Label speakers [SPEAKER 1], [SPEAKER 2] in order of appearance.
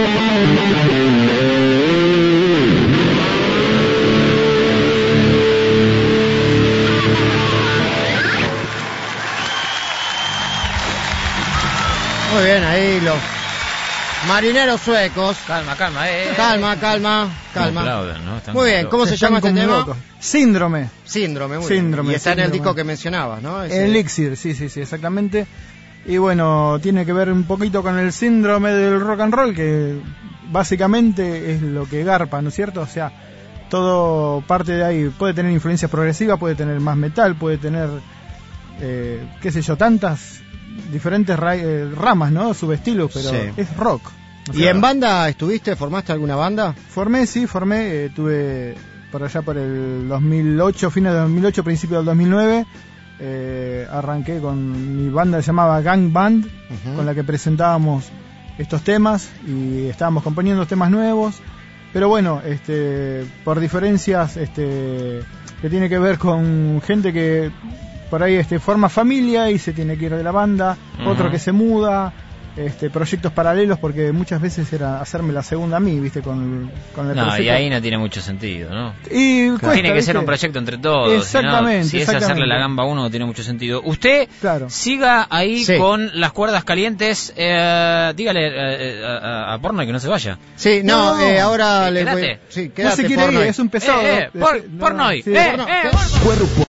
[SPEAKER 1] Muy bien, ahí los marineros suecos.
[SPEAKER 2] Calma.
[SPEAKER 1] Calma.
[SPEAKER 2] Aplaudan, ¿no?
[SPEAKER 1] Muy bien, ¿cómo se llama este tema?
[SPEAKER 3] Síndrome.
[SPEAKER 1] Síndrome, muy bien. Y está en el disco que mencionabas, ¿no?
[SPEAKER 3] Elixir, sí, exactamente. Y bueno, tiene que ver un poquito con el síndrome del rock and roll, que básicamente es lo que garpa, ¿no es cierto? O sea, todo parte de ahí. Puede tener influencias progresivas, puede tener más metal, puede tener, qué sé yo, tantas diferentes ramas, ¿no? Subestilos, pero sí, es rock. O sea,
[SPEAKER 1] ¿y en banda estuviste? ¿Formaste alguna banda?
[SPEAKER 3] Formé, tuve por allá por el 2008, fines de 2008, principio del 2009, arranqué con mi banda que se llamaba Gang Band, con la que presentábamos estos temas y estábamos componiendo temas nuevos, pero bueno, por diferencias que tiene que ver con gente que por ahí forma familia y se tiene que ir de la banda, otro que se muda, proyectos paralelos, porque muchas veces era hacerme la segunda a mí, ¿viste? Con el proyecto.
[SPEAKER 2] Y ahí no tiene mucho sentido, ¿no?
[SPEAKER 3] Y
[SPEAKER 2] claro, tiene que ser un proyecto entre todos.
[SPEAKER 3] Exactamente.
[SPEAKER 2] Si es hacerle la gamba a uno, no tiene mucho sentido. Usted siga ahí con las cuerdas calientes. Dígale a Porno que no se vaya.
[SPEAKER 1] Sí, ahora le voy.
[SPEAKER 3] Sí, quédate, no se quiere ir, es un pesado.
[SPEAKER 2] Porno.
[SPEAKER 1] Cuerpo